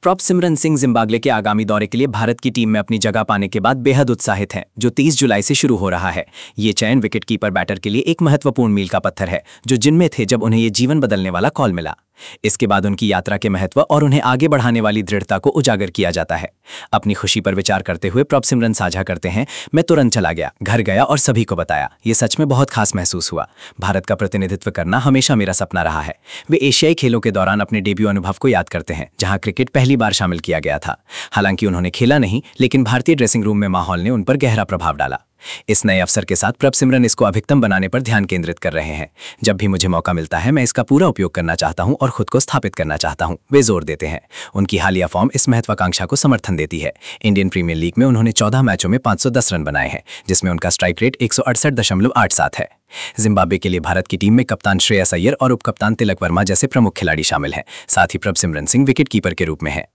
Prabhsimran Singh Zimbabwe के आगामी दौरे के लिए भारत की टीम में अपनी जगह पाने के बाद बेहद उत्साहित हैं, जो 30 जुलाई से शुरू हो रहा है। ये चयन विकेटकीपर बैटर के लिए एक महत्वपूर्ण मील का पत्थर है, जो जिनमें थे जब उन्हें ये जीवन बदलने वाला कॉल मिला। इसके बाद उनकी यात्रा के महत्व और उन्हें आगे बढ़ाने वाली दृढ़ता को उजागर किया जाता है। अपनी खुशी पर विचार करते हुए प्रभसिमरन साझा करते हैं, मैं तुरंत चला गया, घर गया और सभी को बताया। ये सच में बहुत खास महसूस हुआ। भारत का प्रतिनिधित्व करना हमेशा मेरा सपना रहा है। वे एशियाई खेलों के दौरान अपने डेब्यू अनुभव को याद करते हैं, जहां क्रिकेट पहली बार शामिल किया गया था। हालांकि उन्होंने खेला नहीं, लेकिन भारतीय ड्रेसिंग रूम में माहौल ने उन पर गहरा प्रभाव डाला। इस नए अवसर के साथ प्रभसिमरन इसको अधिकतम बनाने पर ध्यान केंद्रित कर रहे हैं। जब भी मुझे मौका मिलता है, मैं इसका पूरा उपयोग करना चाहता हूं और खुद को स्थापित करना चाहता हूं, वे जोर देते हैं। उनकी हालिया फॉर्म इस महत्वाकांक्षा को समर्थन देती है। इंडियन प्रीमियर लीग में उन्होंने 14 मैचों में 510 रन बनाए हैं, जिसमें उनका स्ट्राइक रेट 168.87 है। जिम्बाब्वे के लिए भारत की टीम में कप्तान श्रेयस अय्यर और उपकप्तान तिलक वर्मा जैसे प्रमुख खिलाड़ी शामिल हैं। साथ ही प्रभसिमरन सिंह विकेटकीपर के रूप में हैं।